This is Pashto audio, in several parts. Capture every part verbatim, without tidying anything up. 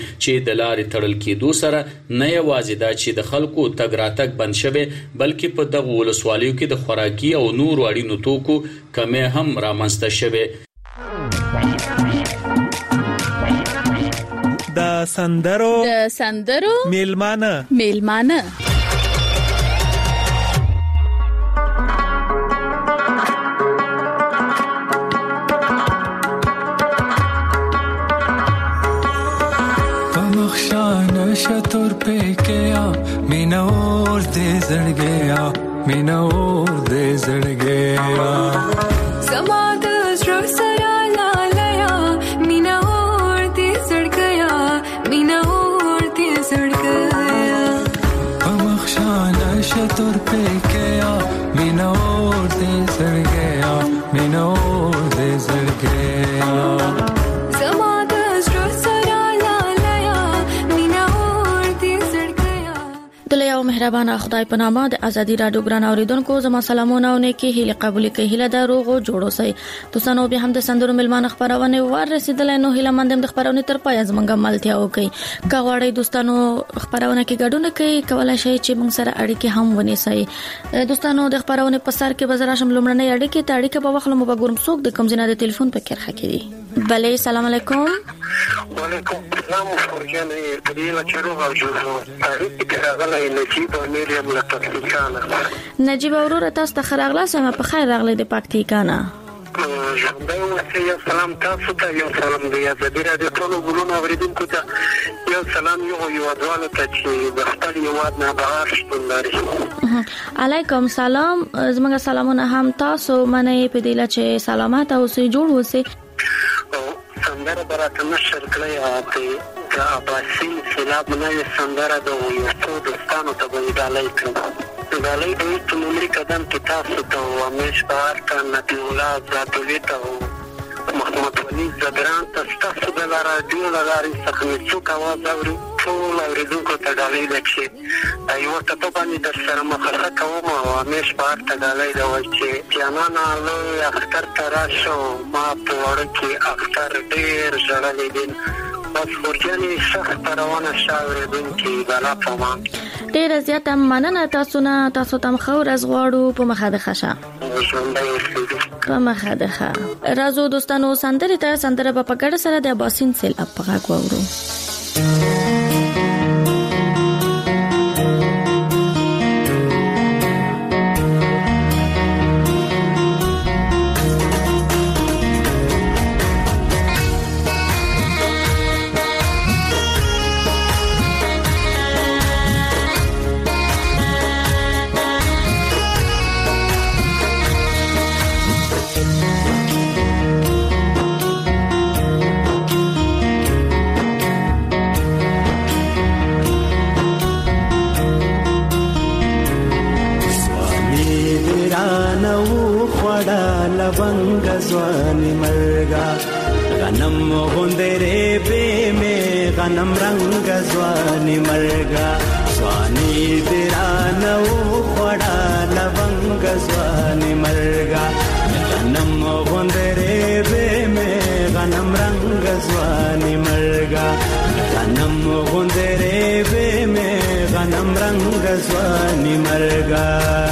چې د لارې تړل کېدو سره نه یوازې دا چې د خلکو تګ راتګ بند شوی بلکې په دغه ولسوالیو کې د خوراکي او نورو اړینو توکو کمی هم رامنځته شوی. د سندرو د سندرو میلمانه میلمانه शतुर पे क्या मीना और दे जड़ गया मीना और दे जड़ गया समाद सरा लाया मीना और दे जड़ गया मीना और दे जड़ गया बमख्शाना शतुर पे क्या मीना और दे जड़ गया मीना और दे जड़ गया دلیا مهربان خدای په نامه د ازادي رادیو ګران اوریدونکو زما سلامونه او نیکی هیله قبول کړئ. هیله د روغو جوړو سي دوستانو به هم د سندرو ملمان خبرونه ور رسیدلای نو هیله مندم د خبرونه تر پای زمونږه ملتیا وکي. کاوړې دوستانو خبرونه کې ګډون کوي کولای شي چې موږ سره اړیکې هم ونیسي. دوستانو د خبرونه په سر کې بازار شم لمړنۍ اړیکې ته اړیکه په وخت لمو بګورم څوک د کم زینه د ټلیفون په کې راکې دي. بله سلام علیکم. وعلیکم السلام ورحمۃ الله وبرکاته. نجیب میریم لپاره نجیب اورور تاسو ته خراغله سم په خیر راغلی د پاکتیکانا ژوندۍ اوسئ. یو سلام تاسو ته، یو سلام د ازادي رادیو ټولو ګلونو اوریدونکو ته، یو سلام یو هیوادوالو ته چې د خپل هیواد نه بهر شتون لري. علیکم سلام. زموږ سلامونه هم تاسو منې په دیله چې سلامات اوسئ جوړ اوسئ. سندره براته نشر کړی ته د عباسي سیلاب نه سندره د یو څو دوستانو ته به ډالۍ کړم. ډالۍ به یې په لومړي قدم کې تاسو ته او همیش بهر ته نبي الله زادولي ته او محمد ولي زدران ته ستاسو د راډیو له لارې څخه مې څوک اواز اوري ټول اوریدونکو ته ډالۍ ده چې یوه ټپه باندې در سره مخه کوم او همیش بهر ته ډالۍ ده وایي چې جانانه لوی اختر ته راشه ما په وړه کې اختر ډېر ژړلی دي. بس خورجانې سخت روانه شاوریدونکي بلا پامان ډېره زیاته مننه تاسو نه. تاسو ته ښه ورځ غواړو. په مخه د ښه شه ژوندی اوسئ. په مخه د ښه. راځو دوستانو سندرې ته سندره به په ګډه سره د عباسین سیلاب په غږ واورو. लवंग ज़्वानी मरगा गनम गुंदरे बे में गनम रंग ज़्वानी मरगा स्वानी बिरानो खड़ा लवंग ज़्वानी मरगा गनम गुंदरे बे में गनम रंग ज़्वानी मरगा गनम गुंदरे बे में गनम रंग ज़्वानी मरगा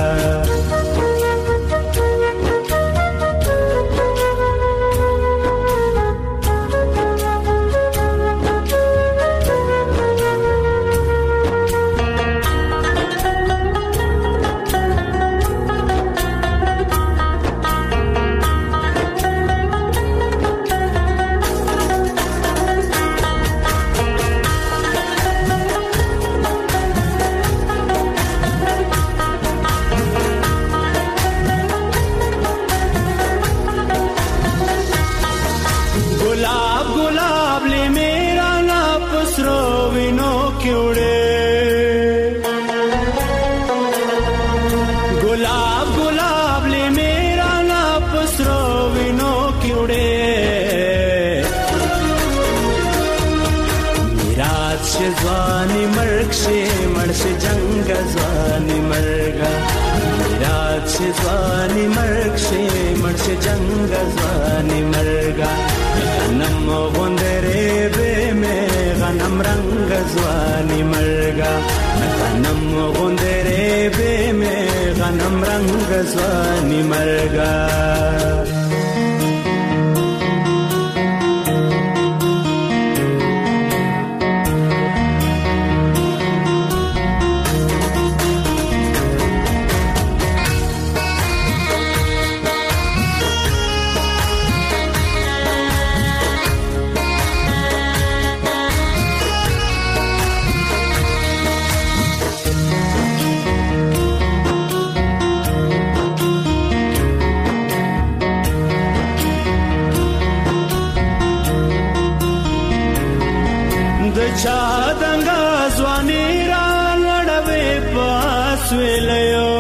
ज़्वानी मर्ग से मर्श जंग ज़्वानी मरगा रात से ज़्वानी मर्ग से मर्श जंग ज़्वानी मरगा गनम गुंदरे बे में غنم رنگ ځواني مرګا غنم غوندره به مې غنم رنگ ځواني مرګا چا دنګا ځواني را لړوي پاس ویلو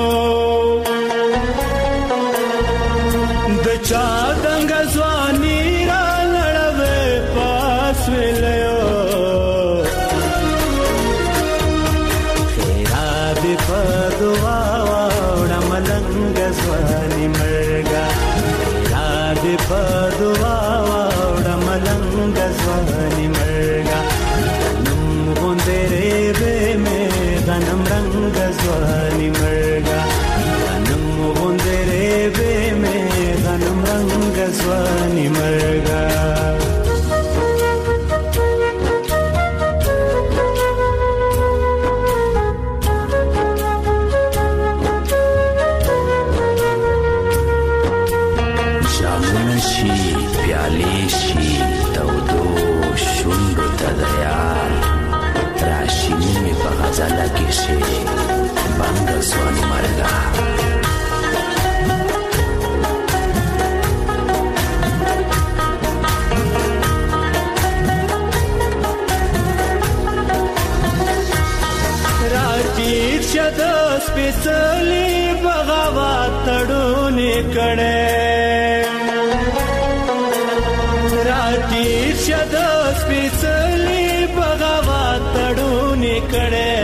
د چا دنګا ځواني را لړوي پاس ویلو خیرا دې په دعا وړه ملنګ ځواني مرګا خیرا دې په دعا وړه ملنګ ځواني مرګا غنم رنگ ځواني مرګا غنم غوندره به مې غنم رنگ ځواني مرګا جامونه شي پیالې شي تودو شونډو ته د یار راشینی می په غزله کې شي بنګ ځواني مرګا راټیټ شد سپېڅلې بغاوت تړونې کړې راټیټ شد سپېڅلې بغاوت تړونې کړې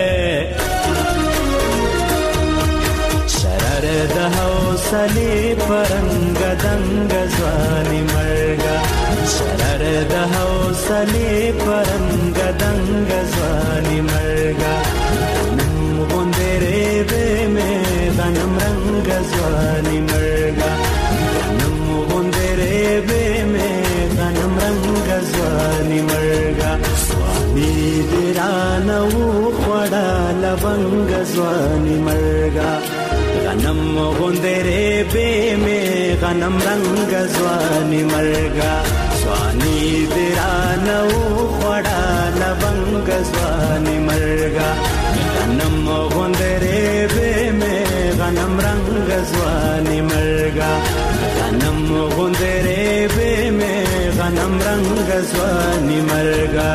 شرر د حوصلې پرنګ دنګ ځواني مرګا شرر د حوصلې پرنګ دنګ ځواني مرګا غنم غوندره به مې غنم رنګ ځواني مرګا غنم غوندره به مې غنم رنګ ځواني مرګا سواني درانه و خړا لبنګ ځواني مرګا غنم غوندره به مې غنم رنگ ځواني مرګا سواني درانه و خړا لبنګ ځواني مرګا غنم غوندره به مې غنم رنگ ځواني مرګا غنم غوندره به مې غنم رنگ ځواني مرګا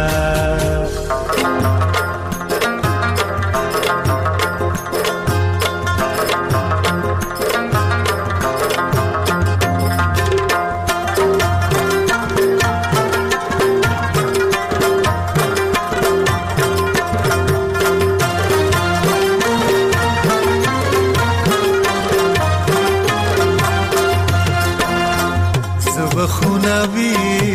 خوناوي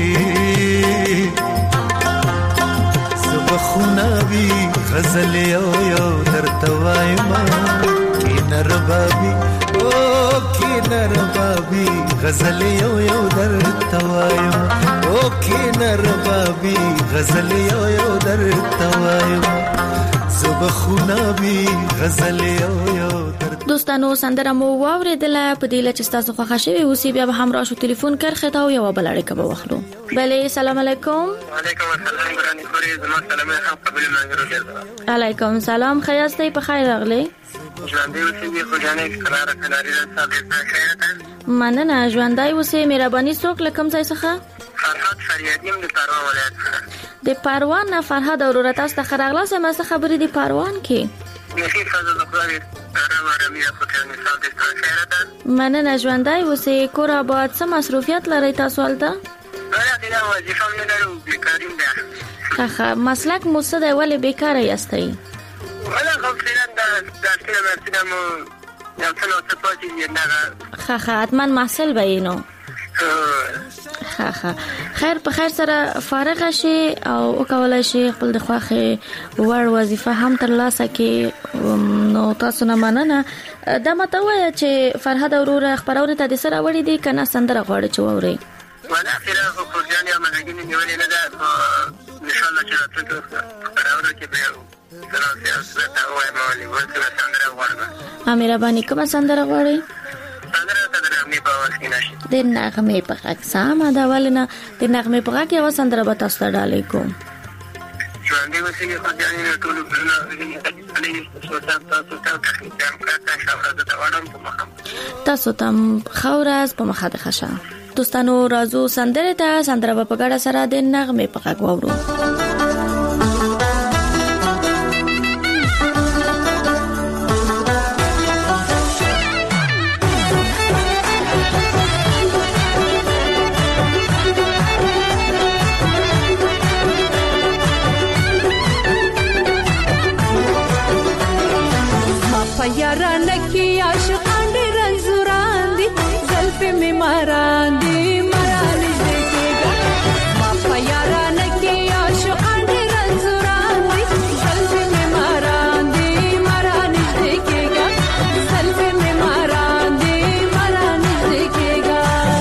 سبخوناوي غزل یو یو درته وایم کینر بابي او کینر بابي غزل یو یو درته وایم او کینر بابي غزل یو یو درته وایم سبخوناوي غزل یو یو دوستانو سندره مو واوریدله په دې لچ تاسو خوښ شوي اوسې بیا به همراه شو ټلیفون کرخه تا یو بل اړیکه به واخلو بله سلام علیکم وعلیکم السلام ګرانې خوري زما سلام هم قبول منګرو جوړه علیکم سلام خیاستې په خیر راغلی ژوندۍ اوسې دې خو جانې قرار کناري صاحب ته خیرته مننه ژوندۍ اوسې مهرباني څوک لکم ځای څخه فرهاد فریادیم د پروان ولایت د پروان نه فرهاد اورور تاسو ته خراغلا سم څه خبرې دی پروان کې نخي فضل خدای آرام آرامي د خدای مثال د خیرته مننه ژوندۍ اوسې کور آباد څه مصروفیت لري تاسو ولته ایا دا وظیفه نه لرو بیکاریم ده ښه مسلک مو څه دی ولې بیکاره یاستئ ولا غفلت ده داستانه مرسله مو یو څه نو څه پاتې دی نه ښه ښه حتما محصل به نو ها ها خیر په خیر سره فارغ شي او وکولای شي خپل د خوخه ور وظیفه هم تر لاسه کې نو تاسو نه مننه دا مته وایي چې فرهاد اورور خبرونه ته د سره وړي دي کنه سندره غواړي چې ووري ولا اخره په ځان یا مګینه نیولې نه ده ان شاء الله چې تاسو خبرونه کې به سره سره وایي مولي ورته سندره غواړم مهرباني کوم سندره غواړي د نغمه په غږ ساده دا ولنه د نغمه په غږ یو سندره به تاسو ته ډالې کوم ژوندې وسیله خو ځانې ټول برنا علي تاسو تم خورز په مخه د خشه دوستانو رازو سندره ته سندره په ګډه سره د نغمه په غږ وورو یاران کی عاشقان دی رنزوران دی زلف می ماران دی مران دیکھےگا باپا یاران کی عاشقان دی رنزوران دی زلف می ماران دی مران دیکھےگا زلف می ماران دی مران دیکھےگا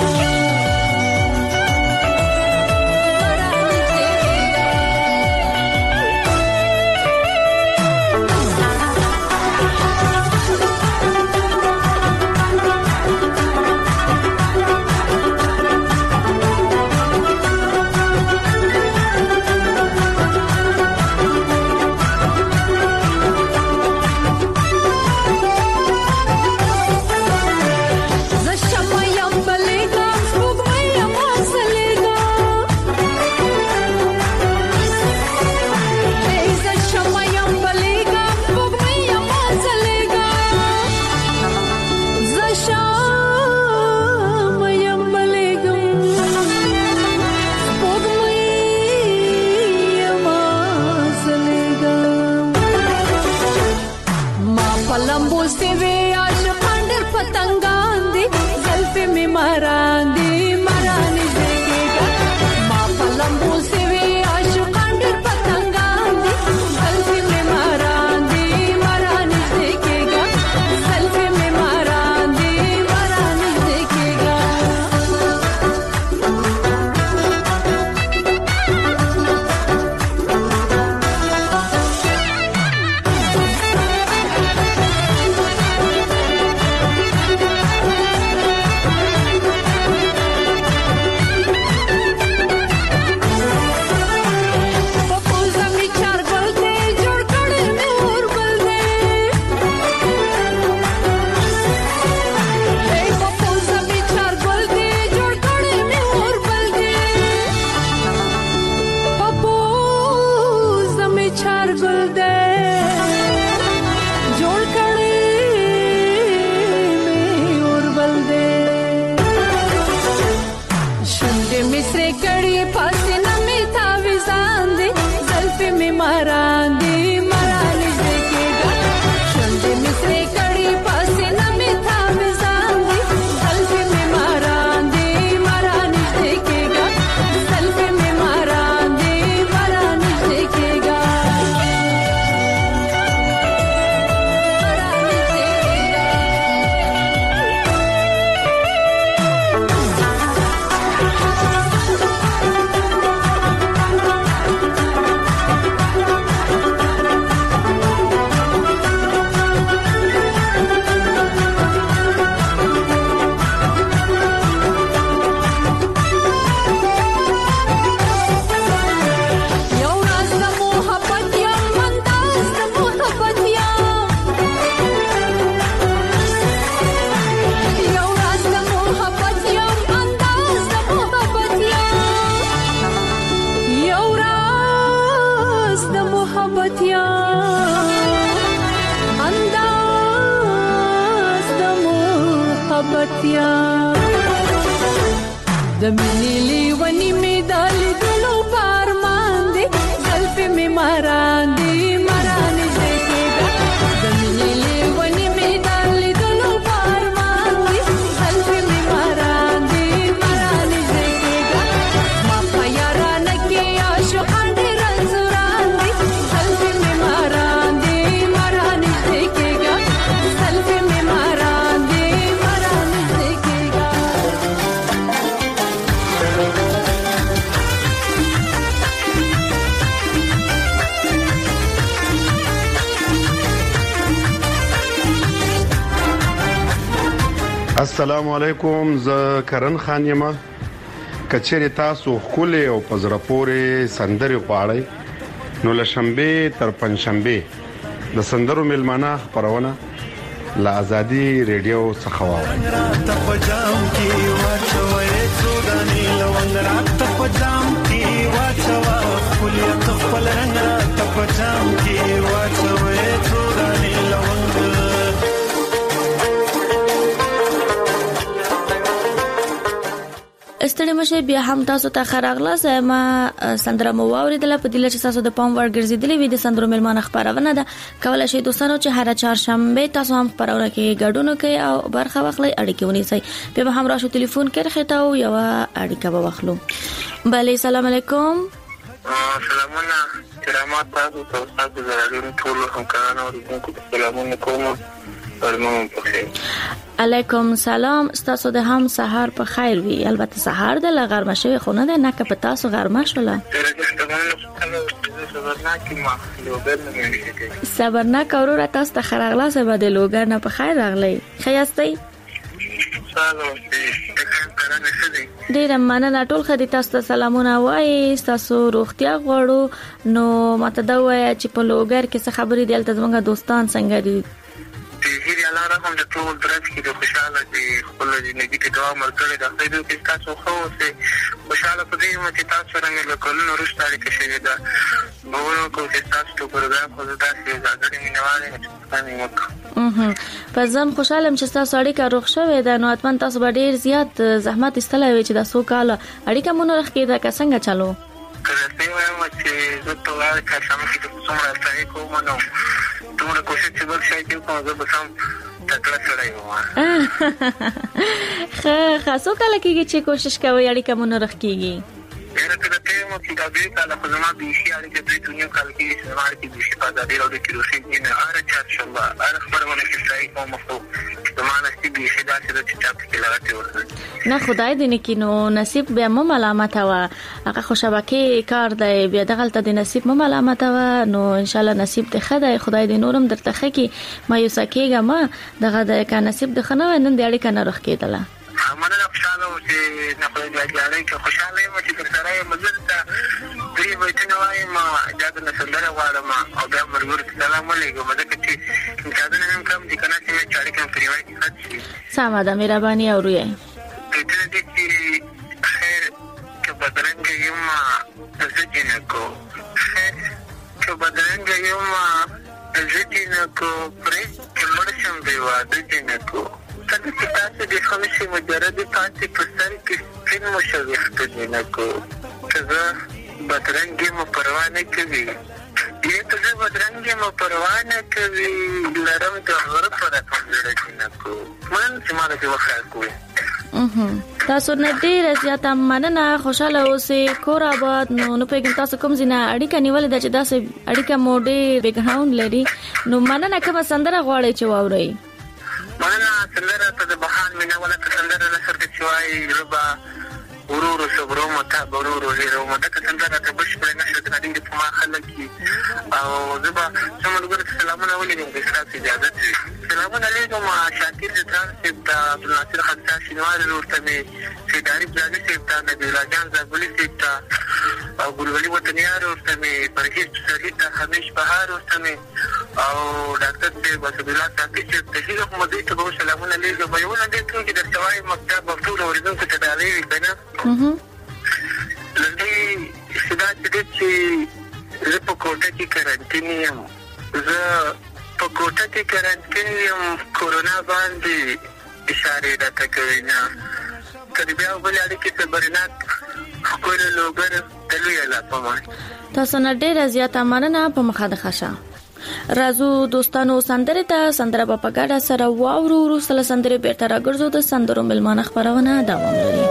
د مینې لیونی می دال دلو پار مان دي زلف می ماران دي مران دیکھےگا د مینې لیونی می دال دلو پار مان دي زلف می ماران دي مران السلام علیکم، زه کرن خان یم. کچېرې تاسو خولې او پزره پورې سندري غواړئ نو له شنبه تر پنځشنبه د سندرو ملمانه خبرونه له ازادي ریډیو څخه واورئ. استړي مشه بیا هم تاسو ته خراغله زما سندره مو واوریدله په دله چې تاسو د پام ور ګرځیدلې وي د سندرو ملمانه خبرونه ده. کولای شئ دوستانو چې هر چهارشنبه تاسو هم خبرونه کې ګډون کوي او برخه واخلئ، اړیکه ونیسئ. بیا به هم راشو ټلیفون کې راخته او یو اړیکه به واخلو. بله سلام علیکم. سلامونه کرامات تاسو ته تاسو زراګون ټول همکارانو ورته سلامونه کوم. علیکم سلام. تاسو د هم سحر په خیر وي. البته سحر د لغرمه شوی خونه ده نه که په تاسو غرمه شوله. صبرناک اورور تاسو ته خراغلا سبا د لوګر نه په خیر راغلی. خیاستئ؟ ډیره مننه. ټول خدي تاسو ته سلامونه وایي. تاسو روغتیا غواړو نو ماته دا وایي چې په لوګر کې څه خبرې دي؟ البته زموږ دوستان څنګه دي؟ هیڅ الله رحم د ټول درس کې د خوشاله دي خپل ژوندۍ کې دعا مرګره د خپل کې تاسو خو اوسه خوشاله پدې مو چې تاسو رنګ له کولونو رښتا لري کې شي دا نو کو چې تاسو ته پروګرام خو تاسو زړه مې نواله چې اها په ځم خوشاله چې تاسو اړیکه روغ شوه دا نو اتمن تاسو به ډیر زیات زحمت استلوي چې د سو کال اړیکه مونږ راخې دا څنګه چالو کله ته وایم چې زه ته وایم چې سم کې د څومره ځای کوم نو دومره کوشش چې بل شي چې کوم زه به سم تکړه سره یم. خه خاصو کله کېږي چې کوشش کوي اړیکه مونږ راخ کېږي. یاره ته ته مو چې دا به کله خو زما به شي اړیکه د دنیا کال کې چې ما کې د شي په دې راوړي کې روسي نه اره چات شوه اره خبرونه چې صحیح کوم خو زمانه چې به شي دا چې چات کې لګاتې ورته نه خدای دې نه کینو نصیب به مو ملامت وا هغه خو شبکه کار دی بیا دغلت د نصیب مو ملامت وا نو ان شاء الله نصیب ته خدای خدای دې نورم درته خکې ما یو سکیګه ما دغه د کا نصیب د خنو نن دې اړیکه نه رخ کېدله. مننه خوشاله و چې نه خو دې اړیکه خوشاله یم چې تر سره یم مزه دې وایته وایم اجازه نه سندره غواړم او بیا مرګ سلام علیکم مزه کې اجازه نه کوم چې کنه چې اړیکه پریوای دي. سمه ده مهرباني اورئ. دې دې چې خیر چې بدرنګ یم زه کو خیر چې بدرنګ یم زه کو پرې چې مرشم دی واده کو څنګه چې تاسو د خمسې مجرد پاتې په سر کې سپین مشوخت نه کو چې زه بدرنګ یم پروا نه کوي دې ته زه بدرنګ یم پروا نه کوي لرم د غره پر راځي نه کو من چې مال کې وخت کوي. تاسو نه ډیر زیاته مننه خوشاله اوسئ کور آباد نو نو پیګم تاسو کوم زینا اړیکه نیول د چې داسې اړیکه موډي بیک گراوند لري نو مننه کوم سندره غواړي چې واوري. مننه سندره ته د بهان مینه ولا سندره لسر کې چوي ربا ورورو صبرو متا ورورو هیرو متا سندره ته بش پر نشه د دې په ما خلک او زبا څومره ګر سلامونه ولې د اسلام اجازه سلامونه علیکم شاکر د ترانسپورت د عبدالناصر خدای شینوار ورته چې داري بلاني سیفتا د راجان زابلی سیفتا او ګلولي وطنیار ورته پرهیز سلیتا خمیش بهار ورته او ډاکټر دې بس بلا تاسو چې تشریح کوم دې ته به سلامونه علیکم یو نه دې ټول د سوای مکتب او ټول اوریدونکو ته د علی کنه اها لدې صدا چې زه په کوټه کې کارانتین یم زه په کوټه کې کارانتین یم کورونا باندې اشاره راته کوي نه کله بیا بل اړیکې ته برنات خپل لوګر تلوي لا پمه تاسو نه ډیر زیات مننه په مخه د خشه رازو دوستانو سندره ته سندره په پګړه سره واورو ورسله سندره بیرته راګرځو د سندرو ملمانه خبرونه دوام لري.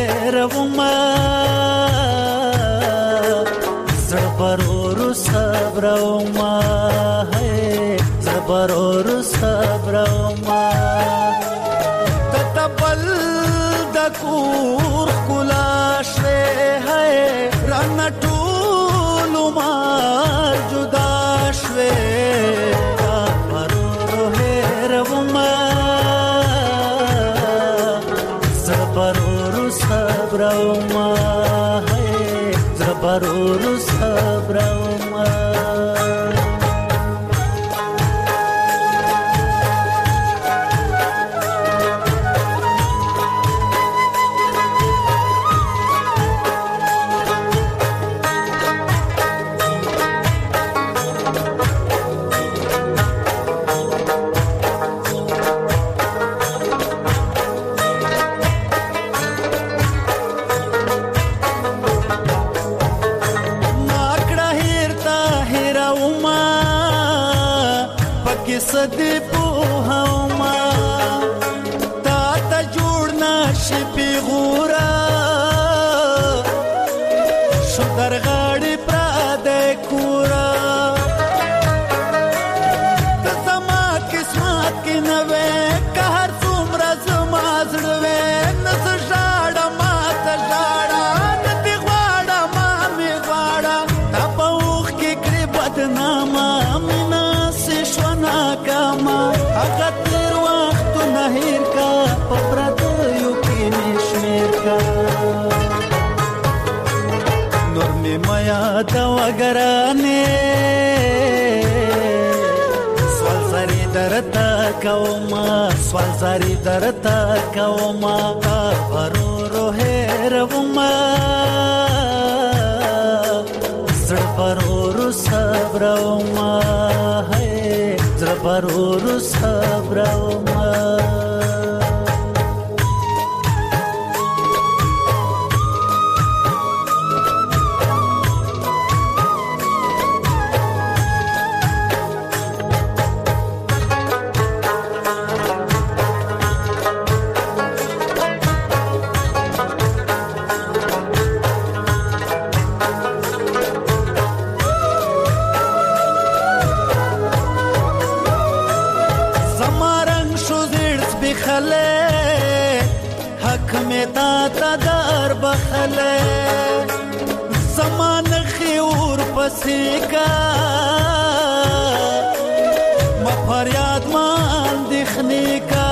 Sabaro صبر او ما زبرور صبر او ما تتبل دکور کلاش ہے رن ټول ما جدا شوه زبرور هر او ما زبرور صبر او ما زبرور صبر او ما صدی پوها ما تا تا جوړنا شي پیغورا شو در غاړي پرا د کورا د زما قسمت کې نوې قهر څومره زما زړه نس ژاړه ما ته ژاړه دې غواړه ما می غواړه تا په اوخ کې کړې بدنامه کاما هغه تیر وخت نه هیر کا پپرد یو کې نشمیر کا نور می مایا دا وګرانه سوال زری درتا کوما سوال زری درتا کوما پرورو هر وما زړه پرورو صبر وما زبرور صبر او ما حق میں تا تا در بخلے زمان خیور پسی کا ما فریاد مان دکھنے کا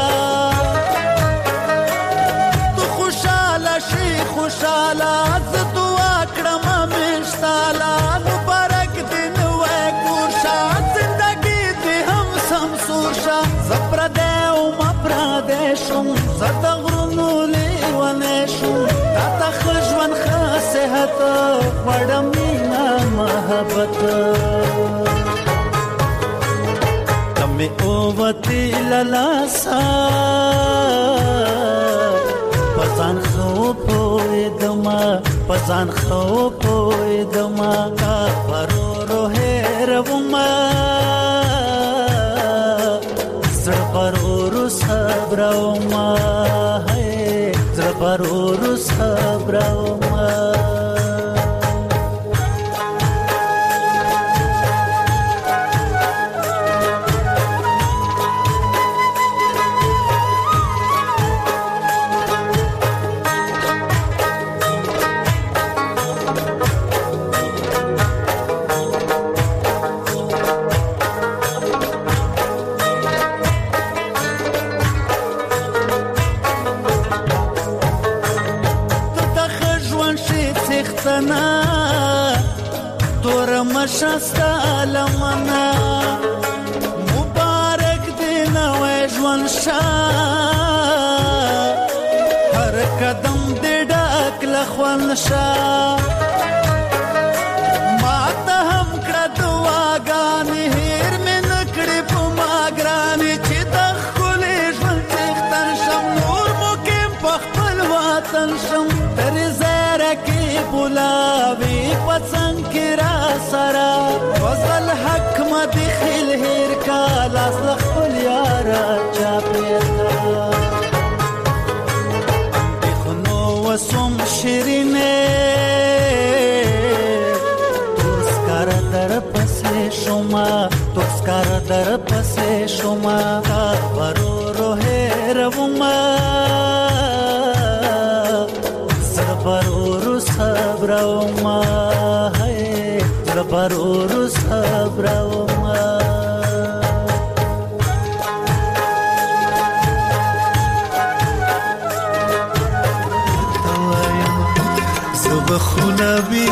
تو خوشالا شی خوشالا زدو اکڑم مشتالا مبارک دن وے کورشا زندگی دی ہم سمسورشا زپردے شم زرد غرونو لیوانشو تاتا خجوان خاسهت وڑمینا محبت تمی اووتی للاسا پزان خو پوی دما پزان خو پوی دما پرو رو هیر وما زبرور صبر او ما زبرور صبر او ما شستا لمنا مبارک دینا ویجوان شا هر قدم دی ډاک لخوان شا ما ته هم کړه دعاګانې هیر مې نکړې په ما ګرانې چې د ښکلې ژوند څښتن شم نور مقیم په خپل وطن شم ترې زیره کې بولاوي په څنګ کې را سره وصل حق ما دی خیل هیر کا لاس لخپل یارا چاپیتا دیخنو وسوم شیرینه ترسکار در پسه در پس شما برو رو هروما زر برو رو صبروما زر برو رو صبروما خونبی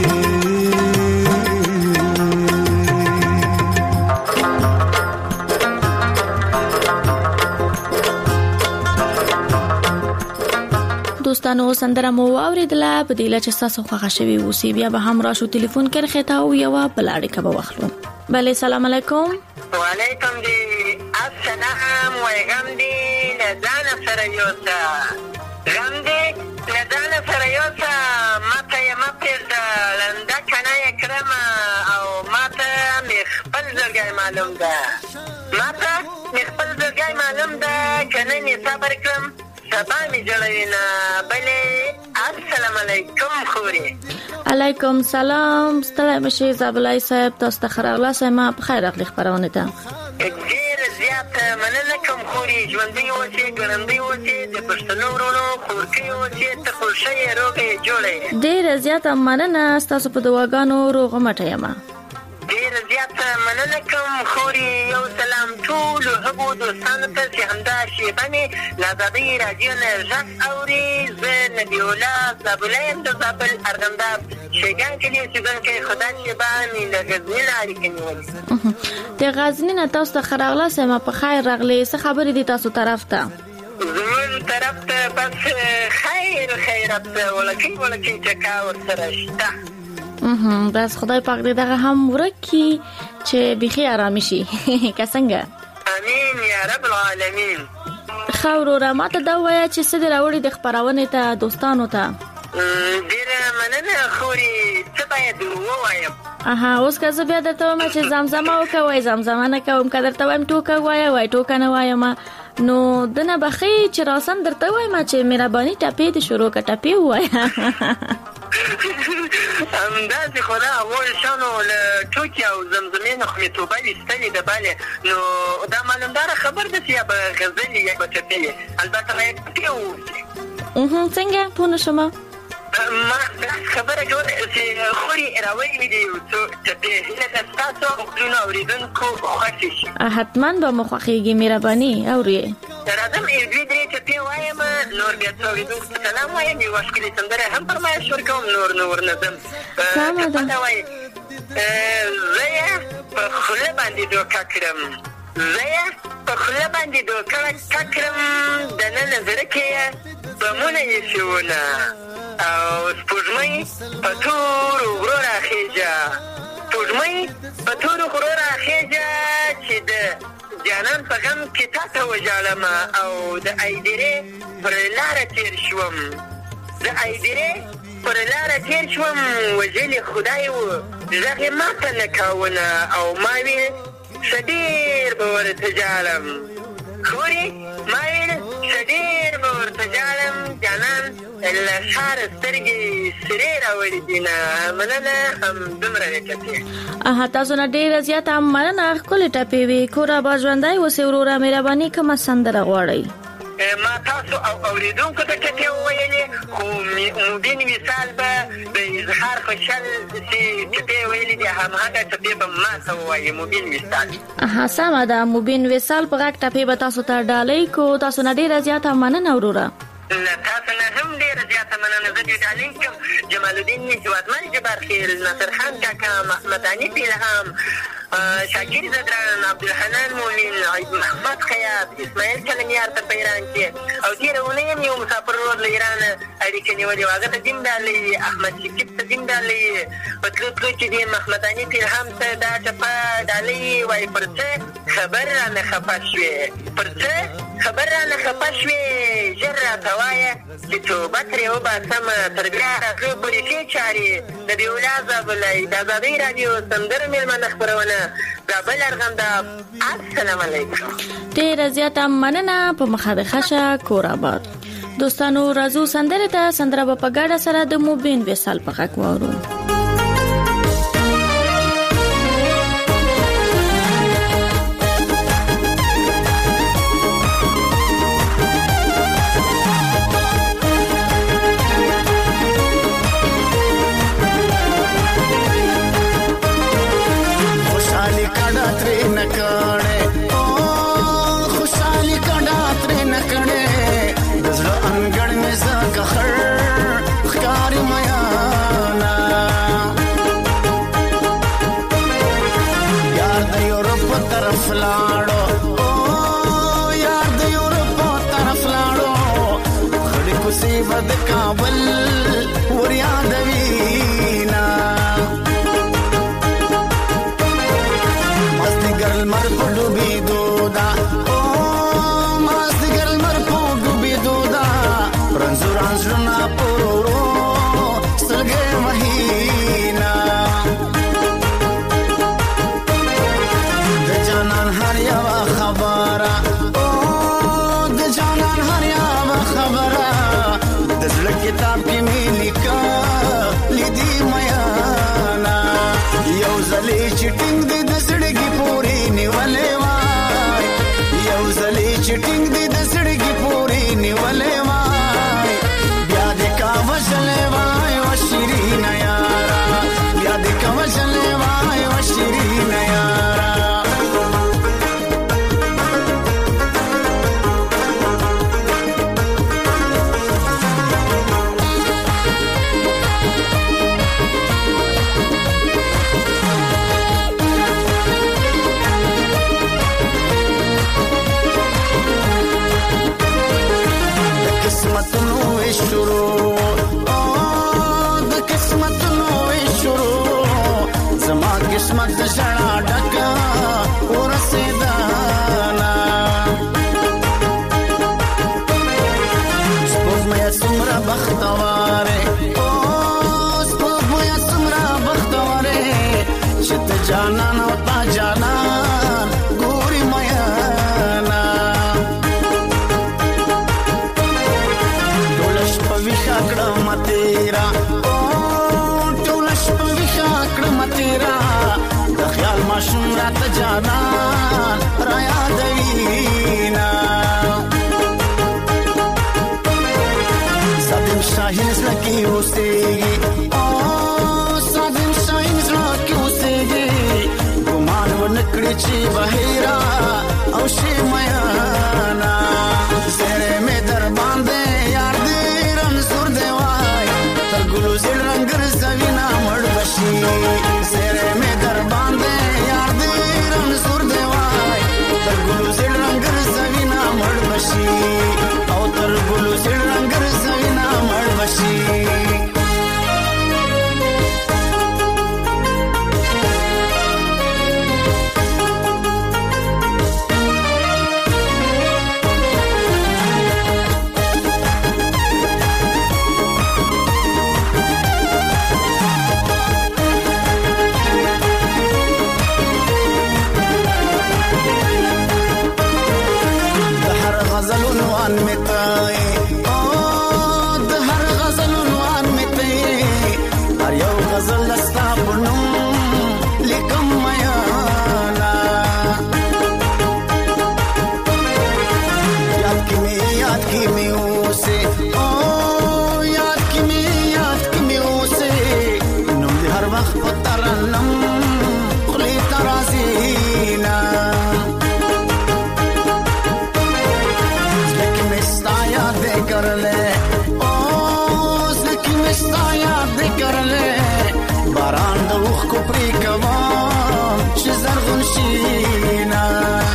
دوستانو سندره مو اوریدله په دې لچ تاسو خوښه شوي اوسې بیا به هم راشو ټلیفون کرخه تا او یو بلاړی کبه واخلو. بله سلام علیکم. وعلیکم دی السلام وعلیکم دی لدانا سره یوسا غم دی لدانا سره یوسا ماته یې مپرده لنده کنه یې کړم او ماته مې خپل زړګی معلوم ده ماته مې خپل زړګی معلوم ده که نن یې صبر کړم سبا مې جوړوي نه بلې السلام علیکم خورې. علیکم سلام. ستړی مشې زابلای صاحب تاسو ته ښه راغلاست. ما په خیر راغلی خپرونې ته. ډېره زیاته مننه کوم خورې ژوندۍ اوسې ګړندۍ اوسې د پښتنو ورونو خورکۍ اوسې ته خو ښه یې روغه یې جوړه یې. ډېره زیاته مننه ستاسو په دعاګانو روغه مټه یم. ډېره زیاته مننه کوم خورې. یو سلام ټولو هغو دوستانو ته چې همدا شېبه مې له ازادۍ راډیو نه غږ اوري. زه نبي الله زابله یم د زابل ارغنداب شیګان کلي اوسېدونکی خو دا شېبه مې له غزني نه اړیکه نیولې. د غزني نه تاسو ته ښه راغلاست. ما په خیر راغلی. څه خبرې دي تاسو طرف ته؟ زمون طرف ته بس خیر خیرت ولکۍ ولکۍ چکا ورسره شته. بس خدای پاک دې دغه هم ورکی چې بيخي آرامي شي که څنګه. امين يا رب العالمين. خاورو را ماته دا وایي چې څه دې راوړي د خبرونې ته دوستانو ته. ډېره مننه خورې. څه باید ووایم؟ اها اوس که زه بیا درته وایم چې زمزمه وکوئ زمزمه نه کوم. که درته وایم ټوکه وایه وای ټوکه نه وایم نو دنه بخي چې راسم درته وایم چې مهرباني ټپې دې شروع که ټپې ووایه. همداسې خو دا اول شانو له ټوکې او زمزمې نه خو مې توبه ویستلې ده بلې نو دا معلومداره خبر ده چې یا به غزل یا به ټپې البته باید ټپې ووسي. څنګه پوه نه شومه؟ ما داسې خبره کوله چې خورې راویلي دي یو څو ټپې هیله ده ستاسو غوږونو اورېدونکو خوښې شي. حتما به مو خوښېږي. مهرباني اورې. راځم یو دوې درې ټپې وایم نور بیا څو اورېدونکو ته سلام وایم یوه ښکلې سندره هم فرمایش ورکوم نور نو ورنځم. سمه ده. وایي زه یې په خوله باندې دوکه کړم زه یې په خوله باندې دوکه کړم دننه زړه کې یې بمونه ایښوونه او سپوږمۍ په تورو غرو راخېږه سپوږمۍ په تورو غرو راخېږه چې د جانان په غم کې تا ته وژاړم او د ایدرې پر لاره تېر شوم د ایدرې پر لاره تېر شوم وژلې خدای و غږ یې ماته نه کاونه او ما ویل ښه ډېر به ورته ژاړم خورې ما ویل ښه ډېر به ورته ژاړم جانان له ښاره سترګې سرې راوړې دي نه مننه همدومره وې ټپې. اها تاسو نه ډېره زیاته مننه. ښکلې ټپې وې. کور اباد ژوندی اوسې وروره. مهرباني کومه سندره غواړئ؟ ما تاسو او اوریدونکو ته ټپې وویلې خو مبین مثال به د اظهار خوشحال چې ټپې ویلې دي همهغه ټپې به ما ته ووایي مبین مثال. اها سمه ده. مبین وصال په غږ ټپې به تاسو ته ډالۍ کو. تاسو نه ډېره زیاته مننه وروره. له تاسو نه هم ډېره زیاته مننه. زه دې ډالۍ کوم جمال الدین هیوادمل جبارخیل ناصر خان کاکا محمد انیس الهام شاکر زدران عبدالحنان مومن عید محمد خیاط اسماعیل کلمیار ته په ایران کې او تېره اونۍ هم یو مسافر ورور له ایرانه اړیکه نیولې وه هغه ته دین ډالۍ احمد شکیب ته دین ډالۍ په تلو تلو کې دې محمد انیس الهام ته دا ټپه ډالۍ وایي پر څه خبر رانه خفه شوې پر څه خبر رانه خفه شوې ژر راته وایه چې توبه ترې وباسمه تر بیا راغلو پورې ښې چارې د بیولا زابلی د ازادۍ راډیو سندرو مېلمانه خپرونه زابل ارغنداب. السلام علیکم. ډېره زیاته مننه. په مخه د خشه کور آباد. دوستانو راځو سندره ته. سندره به په ګډه سره د مبین وصال په غږ واورو. بل ور یادوینا مازدیګر لمر په ډوبېدو ده او مازدیګر لمر په ډوبېدو ده رنځور انځورونه په ورو سترګې وهینا د جانان هر یوه خبره او د جانان هر یوه خبره د زړه کتاب کې مې لیکلې دي میانا یو ځلې چې ټینګ دې د زړګي پورې نیولې وای یو ځلې چې ټینګ دې د زړګي پورې نیولې وای بیا دې کا وژلې وای و شیرین یارا بیا دې کا وژلې وای و شیرین یارا قسمتونو شروع او د قسمتونو شروع زما قسمت د شړا ډکا ورسېدانا سپوږمۍ څومره بختواره او سپوږمۍ څومره بختواره چې ته جانان او تا جانان ګوري میانا ویخا کړم تیرا او ټول شپه ویخا کړم تیرا د خیال ماشوم راته جانان را یادوینا سادم شاهین زلکی اوسېږي او سادم شاهین زلکی اوسېږي ګمان ونکړي چې بهیرا او شی میانا زره مې در باندې یار ګلو زړ رنگر زوینا مړ بشي سره مې در باندې یار دې رنگ سور دی وای تر ګلو زړ رنگر زوینا مړ بشي او تر ګلو زړ رنگر زوینا مړ بشي غزلونوان میتای او د هر غزلونوان میتای هر یو غزل لستا پنوم لیکم میانا یاد کی می یاد کی می اوسه او یاد کی می یاد کی می اوسه نوم دی هر وخت پترنم خلی ترازینا کرلے او زکی مستا یاد کرلے باران د وخ کو پری کما چې زرغون شینا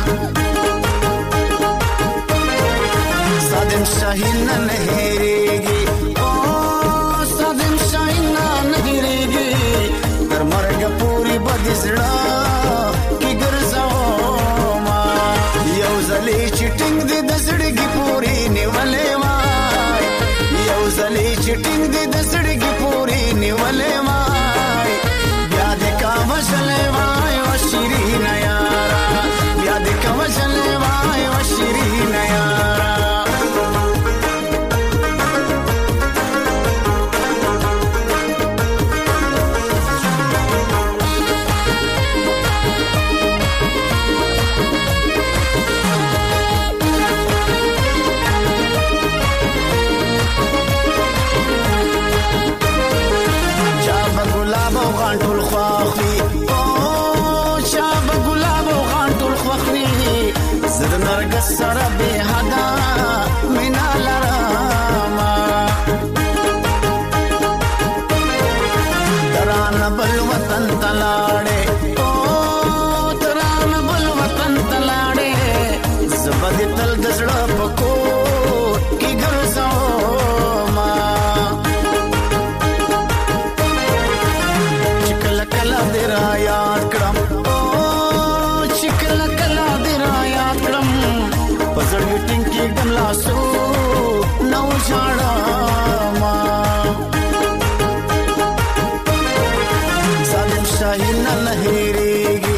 سادم شاهین نه هریږي او سادم شاهین نه هریږي تر مرګ پوری بد زړه کی ګرځاو ما یو ځلې چې ټینګ دې د زړګي پوری نیولې زلی چټینګ دې د سړګي پوری نیولې وای بیا دې کا وژلې وای او شیرین یارا بیا دې کا وژلې وای او شیرین یارا غانټول خواخلي او شاب ګلاب غانټول خواخلي زد نرګس سره به حدا مینا لراما تران بل وطن تلاړې او تران بل وطن تلاړې زبد تل دزړه پکو کی ګرځاو ما جاړه ما ظالم شاهین نه هېرېږي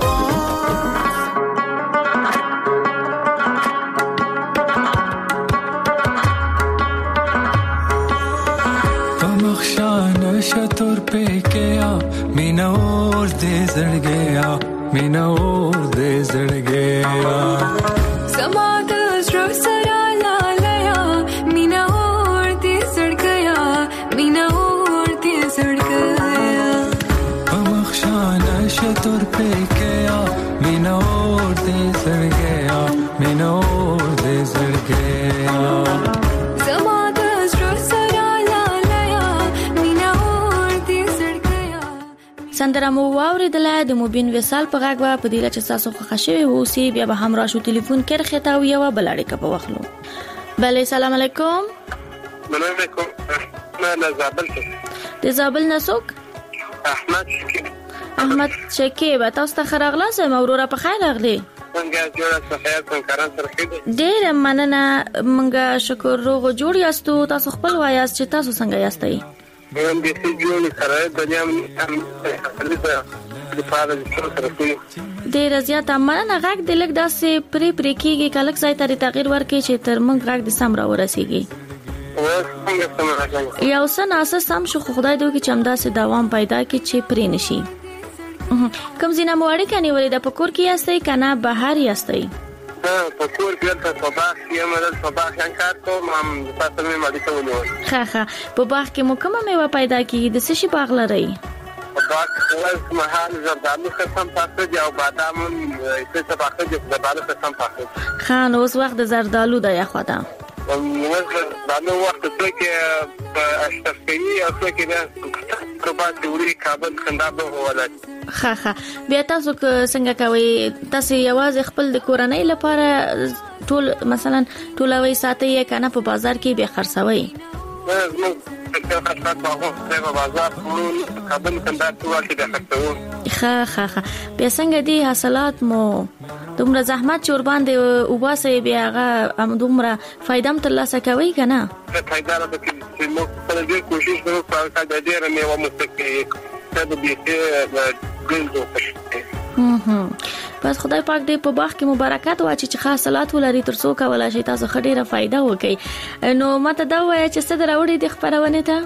शतुर पे क्या मीना और दे जड़ गया मीना और दे जड़ गया समाद अस्रो सरा लालया मीना और दे जड़ गया मीना और दे जड़ गया बमख्शाना शतुर पे क्या मीना और दे जड़ गया मीना और दे जड़ गया سندره مو واوریدله د موبین وصال په غږ په دیله چې تاسو خوښ شوي اوسې بیا به هم راشو ټلیفون کې رخته او یو بل اړیکه په وخلو. بله سلام علیکم. علیکم. نه زابل ته. د زابل نسوک؟ احمد شکیب. احمد شکیب تاسو ته خراغله سم اورورا په خیر اغلی. څنګه جوړه صحیح څنګه سره خېده. ډېر مننه منګه شکر روغ جوړ یاستو تاسو خپل وایاست چې تاسو څنګه یاستئ؟ هم دې چې جوړ سره د دنیا هم د فارغ سره کوي ډېر زیات مننه غږ د لګ داسې پری پری کېږي کلک ځای ته تغیر ورکړي چې تر موږ غږ د سم را ورسیږي یو څه ناسه سم شو خدای دوی چې همدا سه دوام پیدا کړي چې پری نشي کوم ځینه موړی کني ولې د پکور کې یاستئ کنه بهر یاستئ په کور کې د صباح یم د صباح څنګه کوم هم تاسو مې مالي کوو ښه ښه په باغ کې مو کومه میوه پیدا کیږي د څه شي باغ لري په باغ کې مهال زردالو قسم پاتې دی او بادام څه څه پاتې دی د بادام قسم پاتې خان اوس وخت د زردالو د یا خدا نو زردالو وخت څه کې اشتفقي او څه کې د کبا توري کابل خندابه ولادت ها ها بیا تاسو څنګه کوي تاسو یوازې خپل د کورنۍ لپاره ټول مثلا ټولوي ساتي کنه په بازار کې به خرڅوي نو څنګه خاصه په بازار ټول کابل کندهار ټول کې د خرڅو ها ها ها بیا څنګه دي حاصلات مو دومره زحمت چور باندې وباسه بیا هغه دومره فائدہ هم ترلاسه کوي کنه فائدہ راځي چې موږ په دې کوشش وکړو چې د دې رمې و مستقیم د دې ګلزو پس خدای پاک دې په باغ کې مبارکات واچي چې حاصلات ولري ترڅو کولای شي تاسو خډيره فائدہ وکړي نو ماته دا وایي چې څه دراوړي د خبرونه ته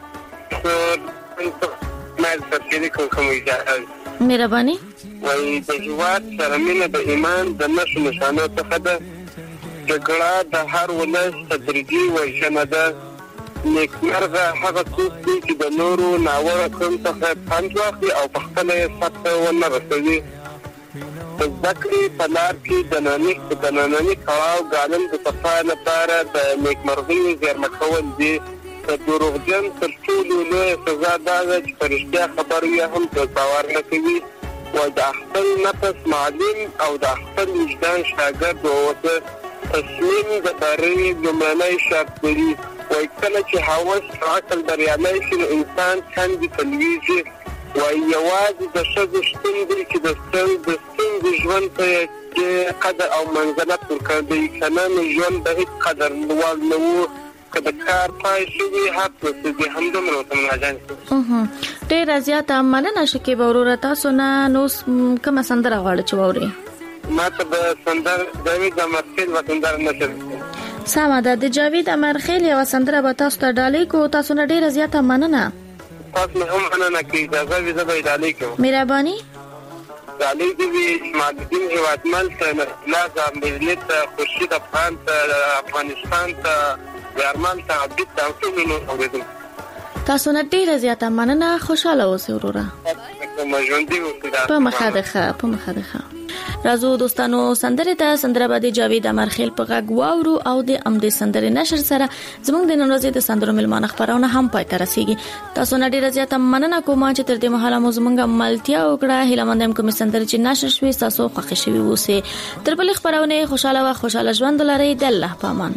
مې تفصیلی کوم اجازه مهرباني وای د جوات سره مینه د ایمان د نشو نشانه څخه ده جګړه د هر ولس تدریجي وژنه ده نیکمرغه هغه څوک چې د نورو ناوړه کړم څخه پند واخلي او په خپل سطح ونه رسوي ذکرې په لار کې د نانیک د نانیک او غالم د صفای لپاره د نیکمرغي زیرمه کول دي د دروغجن تر ټولو لوی سزا ده چې فرشته خبر یې هم تصور نه کوي و د خپل نفس معلم او د خپل وجدان شاګرد اوسه تسلیم د بری لمنای شرط دی وای کله چې حواس عقل بریالي شي انسان څنګه تلويږي وای یوازې د شګو شتون دی چې د ستن د ستن د ژوند ته قدر او منزلت ورکړي کنه نو ژوند د هیڅ قدر نوال نو کله کار پای شوی هڅه دې هم دومره تم راځي اها ډېر زیات مننه شکه ورور تاسو نه نو کوم سندره غواړئ چې ووري ماته د سندر جاوید امرخیل وطندار نشر سمه ده د جاوید امرخیل یو سندره به تاسو ته ډالۍ کو تاسو نه ډېر زیات مننه تاسو هم مننه کی اجازه وي زه به ډالۍ کوم مهرباني ډالۍ دې مادین هیوادمل ته لازم ملت خورشید افغان ته افغانستان ته ارمان ته عبد تاسو نو اوریدل تاسو نه ډېر زیات مننه خوشاله اوسئ وروره په مخه ده په مخه ده راځو دوستانو سندره ته سندره باندې جاوید امرخیل په غږ واورو او د امدې سندره نشر سره زموږ د نن ورځې د سندرو ملمان خبرونه هم پای ته رسیدي تاسو نه ډیره زیاته مننه کوم چې تر دې مهاله مو زموږ ملتیا وکړه هله مندم کوم سندره چې نشر شوي تاسو خوښ شوي ووسه تر بل خبرونه خوشاله او خوشاله ژوند لرئ د الله پامان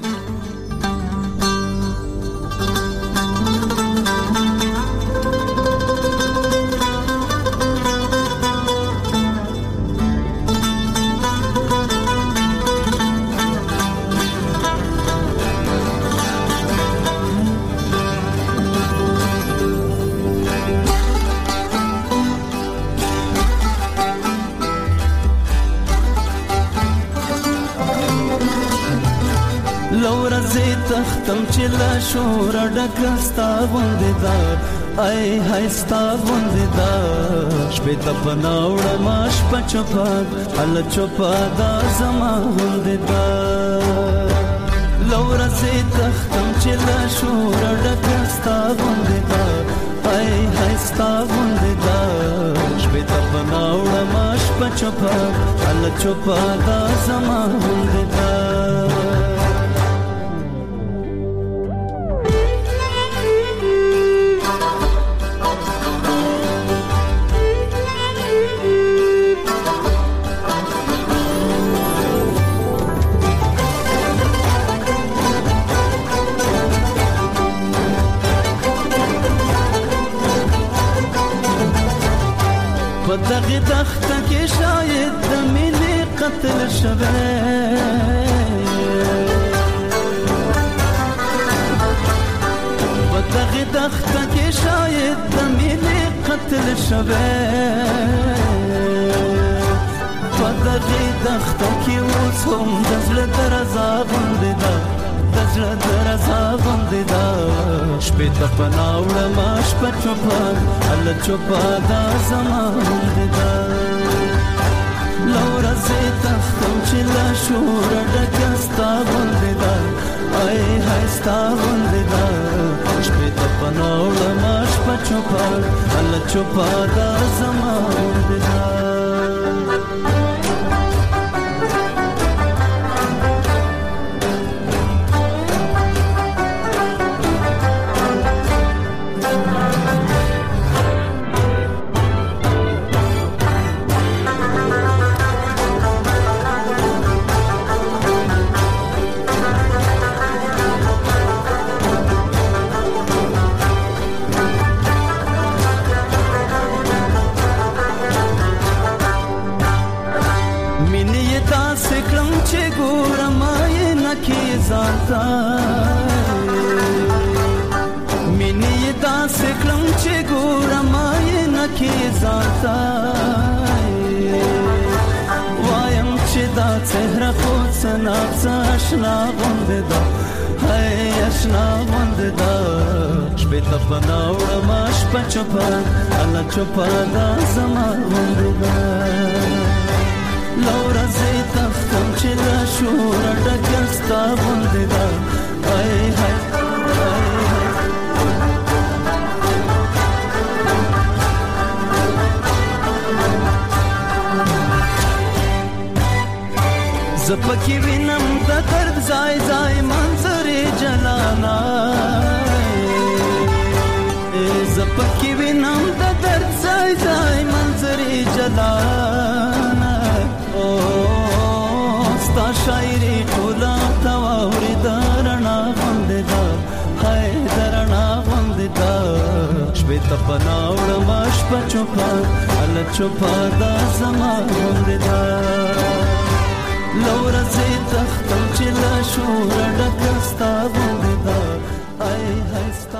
تختم چې لا شور ډکستا غوندې دا ای هستا غوندې دا شپې ته پناوړه ما شپه چوپا ال چوپا دا زما غوندې دا لور سي تختم چې لا شور ډکستا غوندې دا ای هستا غوندې دا شپې ته پناوړه ما شپه چوپا ال چوپا دا زما غوندې دا دغه تخته کې شاید د مینې قتل شوه په دغه تخته کې شاید د مینې قتل شوه په دغه تخته کې اوس هم د زړه درزا غوندې ده د زړه درزا غوندې ده شپې ته پناوړه ما شپه چوپا ال چوپا دا زما غوندې ده لوره زه تختم چې لا شور ډکه ستا غوندې ده ای های ستا غوندې ده شپې ته پناوړه ما شپه چوپا ال چوپا دا زما غوندې ده مینې داسې کړم چې ګورم یې نکې ځانته وایم چې دا څهره خو څه ناڅه اشنا غوندې ده هی اشنا غوندې ده شپې ته پناوړه ما شپه چوپه الله چوپه دا زما غوندې ده لوره زه تختم چې لا شور ډکه ستا غوندې ده ای های زپکی وینم د درد ځای ځای منظرې جلانا زپکی وینم د درد ځای ځای منظرې جلانا او ستا شاعري ټوله تواوري درنا غوندې ده هاي درنا غوندې ده شپې ته پناوړه ما شپه چوپا ال چوپا دا زما غوندې ده لوره زه تختم چې لا شور ډکه ستا غوندې ده ای های